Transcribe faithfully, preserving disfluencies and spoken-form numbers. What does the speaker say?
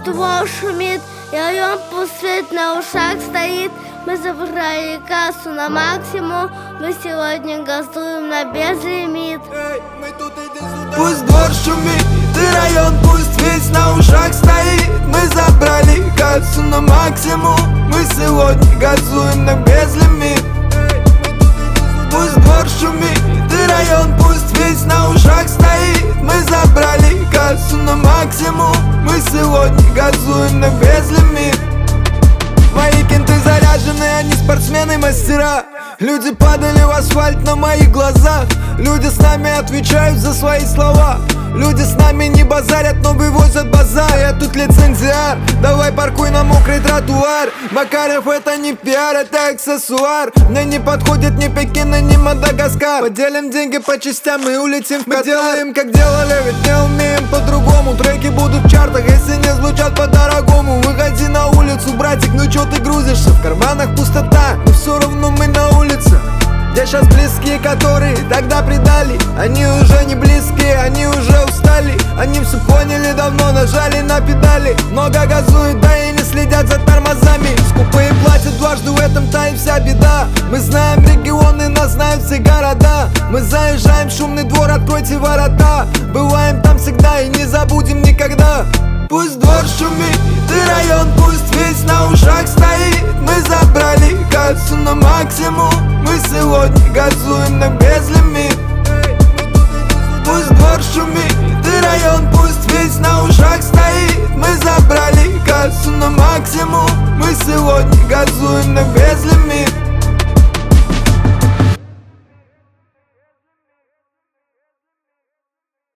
Пусть двор шумит, и район пустует, на ушах стоит. Мы забрали кассу на максимум, мы сегодня газуем на безлимит. Пусть двор шумит, и район пусть весь на ушах стоит. Мы забрали кассу на максимум, мы сегодня газуем на безлимит. Пусть двор шумит, и район пусть весь на ушах стоит. Мы забрали кассу на максимум, мы сегодня газуем на безлимит. Мои кенты заряжены, они спортсмены-мастера. Люди падали в асфальт на моих глазах. Люди с нами отвечают за свои слова. Люди с нами не базарят, но вывозят базар. Я тут лицензиар, давай паркуй на мокрый тротуар. Макарев это не пиар, это аксессуар. Мне не подходит ни Пекин, ни Мадагаскар. Поделим деньги по частям и улетим в Катар. Мы делаем как делали, ведь не умеем по-другому. Треки будут в чартах, если не звучат по-дорогому. Выходи на улицу, братик, ну чё ты грузишься? В карманах пустота, но все равно мы на улице. Где сейчас близкие, которые тогда предали? Они уже не близкие, они уже устали. Они все поняли давно, нажали на педали. Много газуют, да и не следят за тормозами. Скупые платят дважды, в этом-то и вся беда. Мы знаем регионы, нас знают все города. Мы заезжаем в шумный двор, откройте ворота. Бываем там всегда и не забудем никогда. Пусть двор шумит, и район пусть весь на ушах стоит. Мы забыли